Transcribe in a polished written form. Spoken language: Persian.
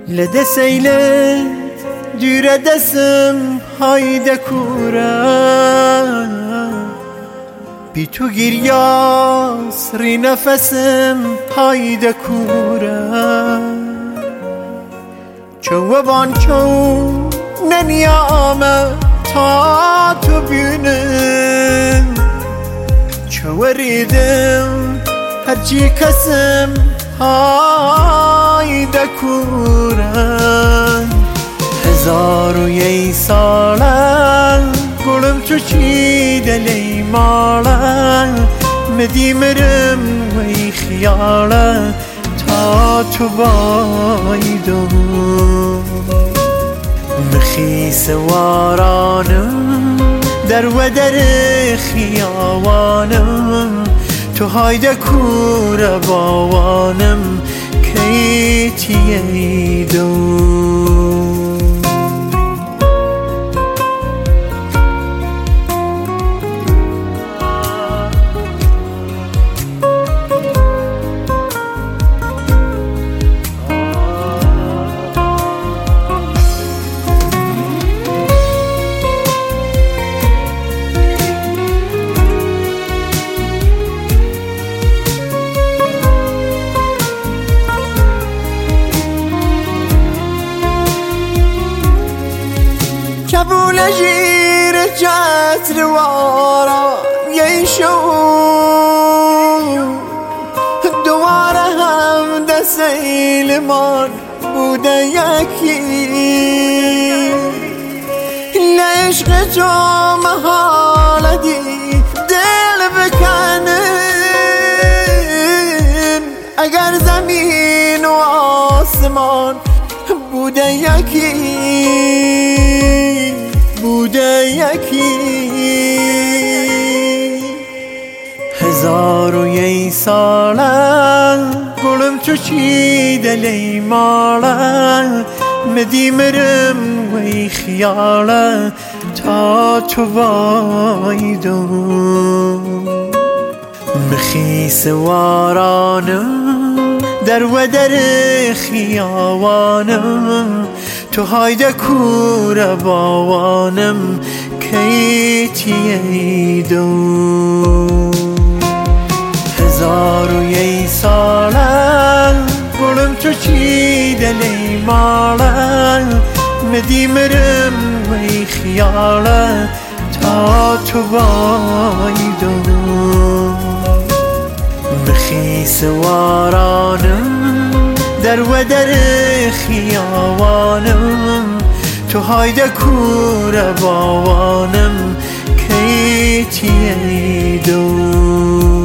لده سیله دوره دستم hayde kura بی تو گریاس ری نفسم hayde kura چو بان چو ننیامه تا تو بینم چو ریدم هرچی کسم hayde kura هزار و یک ساله گلم تو چی دلی ماله مدی مرم وی خیاله تا تو بایدم مخیس وارانم در و در خیاوانم تو hayde kura باوانم کی تییدم کبول جیر جتر وارا یه شو دواره هم دست ایلمان بوده یکی لعشق تو محالدی دل بکنن اگر زمین و آسمان بوده یکی هزار و یک ساله گلم تو چی دلی ماله مدی مرم وی خیاله تا تو بایدم مخیس وارانم در و در خیاوانم تو hayde kura باوانم کی تییدم هزار و یک ساله گلم تو چی دلی ماله مدی مرم وی خیاله تا تو بایدم مخیس وارانم در و در خیاوانم تو hayde kura باوانم کی تییدم